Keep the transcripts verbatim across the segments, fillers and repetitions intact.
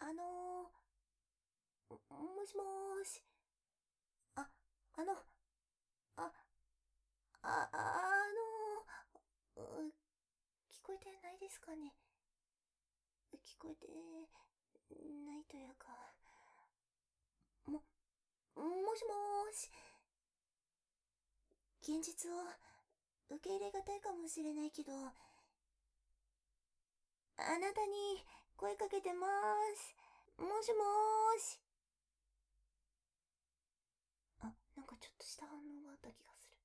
あのー、もしもーし。あ、あの、あ、あ、あのー、う聞こえてないですかね。聞こえてないというか、も、もしもーし。現実を受け入れがたいかもしれないけど、あなたに声かけてまーす。もしもーし。あ、なんかちょっとした反応があった気がする。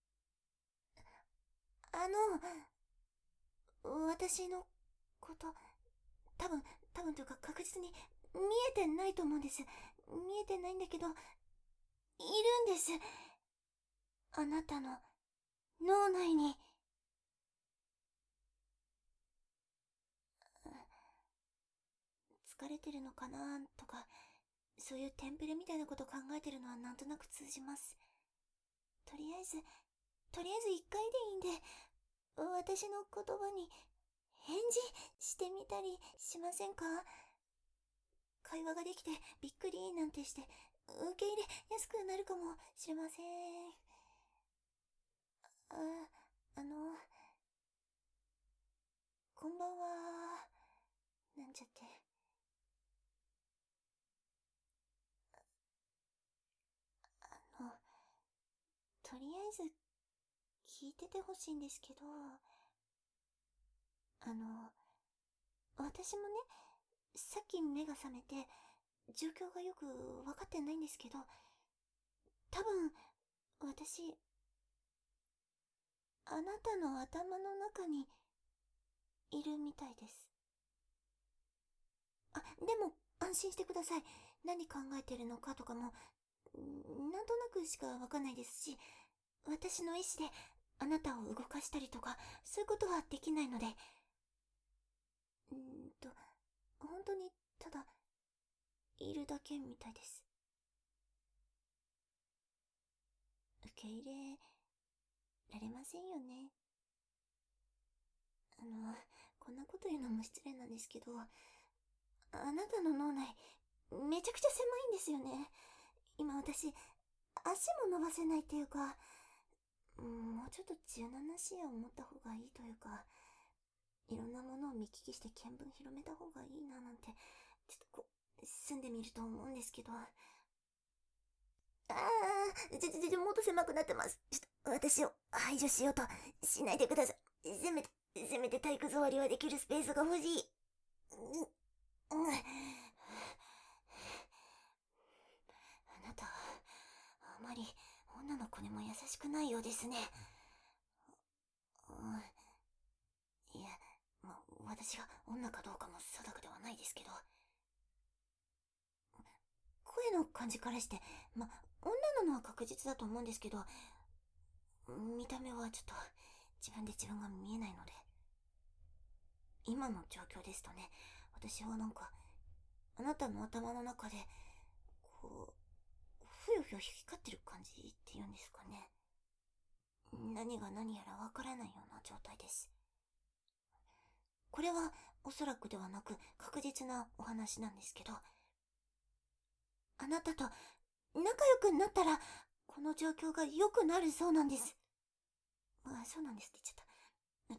あの、私のこと、多分、多分というか確実に見えてないと思うんです。見えてないんだけど、いるんです。あなたの脳内に。疲れてるのかなとか、そういうテンプレみたいなこと考えてるのはなんとなく通じます。とりあえず、とりあえず一回でいいんで、私の言葉に返事してみたりしませんか？会話ができてびっくりなんてして受け入れやすくなるかもしれません。あ、あの、こんばんは。なんちゃって。あの、とりあえず聞いててほしいんですけど、あの、私もね、さっき目が覚めて、状況がよくわかってないんですけど、多分、私、あなたの頭の中にいるみたいです。あ、でも、安心してください。何考えてるのかとかも、なんとなくしかわかんないですし、私の意志であなたを動かしたりとか、そういうことはできないので、うーんと、本当に、ただ、いるだけみたいです。受け入れられませんよね。あの、こんなこと言うのも失礼なんですけど、あなたの脳内、めちゃくちゃ狭いんですよね。今私、足も伸ばせないっていうか、うん、もうちょっと柔軟な視野を持った方がいいというか、いろんなものを見聞きして見聞広めた方がいいななんて、ちょっとこう、住んでみると思うんですけど。ああ、ちょちょちょ、もっと狭くなってます。ちょっと、私を排除しようとしないでください。せめて、せめて体育座りはできるスペースが欲しい。うん、うん、あなたは、あまり女の子にも優しくないようですね。うん、いや、まあ、私が女かどうかも定かではないですけど、声の感じからして、ま、女なのは確実だと思うんですけど、見た目はちょっと自分で自分が見えないので。今の状況ですとね、私はなんか、あなたの頭の中で、こう、ふよふよ光ってる感じっていうんですかね。何が何やらわからないような状態です。これはおそらくではなく確実なお話なんですけど、あなたと仲良くなったら、この状況が良くなるそうなんです。あ、そうなんですって言っちゃった。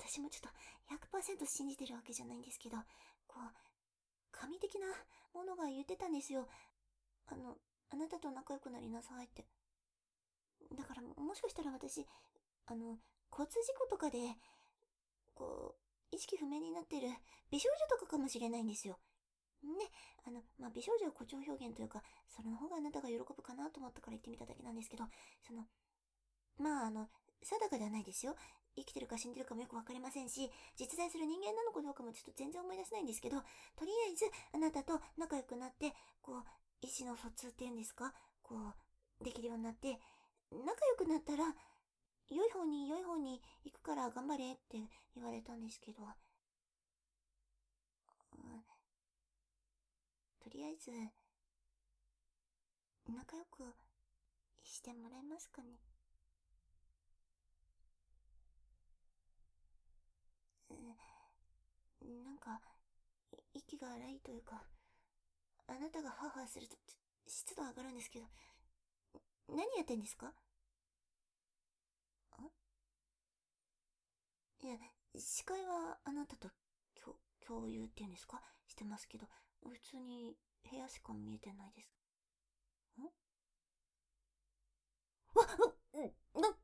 私もちょっとひゃくパーセント信じてるわけじゃないんですけど、こう、神的なものが言ってたんですよ。あの、あなたと仲良くなりなさいって。だからもしかしたら私、あの、交通事故とかで、こう、意識不明になってる美少女とかかもしれないんですよ。ね、あの、まあ、美少女は誇張表現というか、それの方があなたが喜ぶかなと思ったから言ってみただけなんですけど、その、まあ、あの、定かではないですよ。生きてるか死んでるかもよくわかりませんし、実在する人間なのかどうかもちょっと全然思い出せないんですけど、とりあえず、あなたと仲良くなって、こう、意思の疎通っていうんですか、こう、できるようになって、仲良くなったら、良い方に良い方に行くから頑張れって言われたんですけど、うん、とりあえず、仲良くしてもらえますかね。うん、なんか、息が荒いというか、 あなたがハーハーすると湿度上がるんですけど、何やってんですか？あいや、視界はあなたと共共有っていうんですかしてますけど、普通に部屋しか見えてないです。んわっ、んな、ん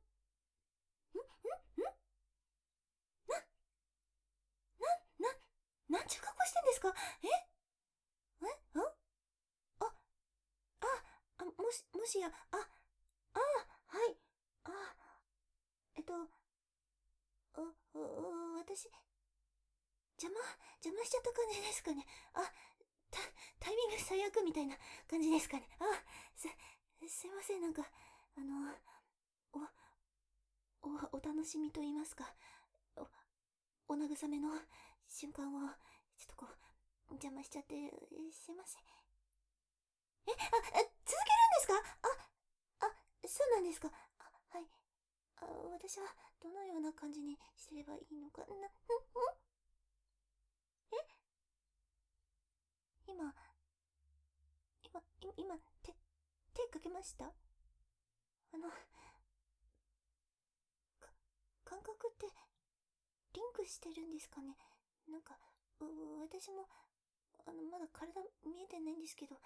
な、なんちゅう格好してんですか？ええああ、あ、あ、もし、もしや、あ、あ、はい、あ、えっと、う、う、私、邪魔、邪魔しちゃった感じですかね。あ、タ、タイミング最悪みたいな感じですかね。あ、す、すいません、なんか、あの、お、お、お楽しみと言いますか、お、お慰めの瞬間を、ちょっとこう、邪魔しちゃって、すいません。え、あ、続けるんですか？あ、あ、そうなんですか。あ、はい。あ、私はどのような感じにすればいいのかな、んんえ今、今、今、手、手かけました？あの、か、感覚ってリンクしてるんですかね？なんか、う、私も、あの、まだ体見えてないんですけど、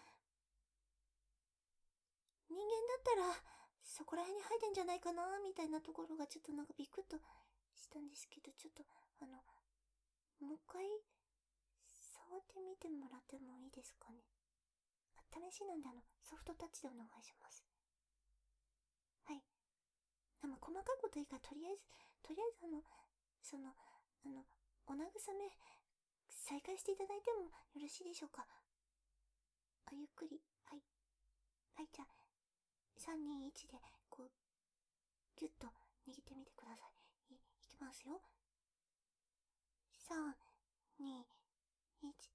人間だったら、そこら辺に生えてんじゃないかな、みたいなところがちょっとなんかビクッとしたんですけど、ちょっと、あの、もう一回、触ってみてもらってもいいですかね？あ、試しなんであの、ソフトタッチでお願いします。はい。あの、細かいこといいから、とりあえず、とりあえずあの、その、あの、お慰め、再開していただいてもよろしいでしょうか？あ、ゆっくり。はい。はい、じゃあ、さん、に、いちで、こう、ギュッと握ってみてください。い、いきますよ。さん、に、いち。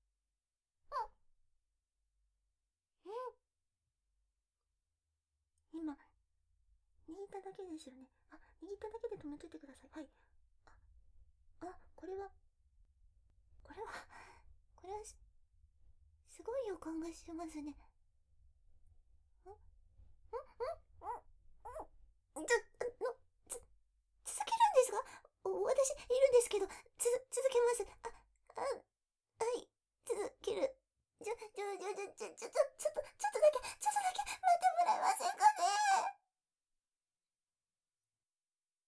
うん、今、握っただけですよね。あ、握っただけで止めといてください。はい。あ、あ、これは、これは、これはす、すごい予感がしますね。んんんんんんん、ちょ、の、つ、続けるんですか？お、私、いるんですけど、つ、続けます。あ、あ、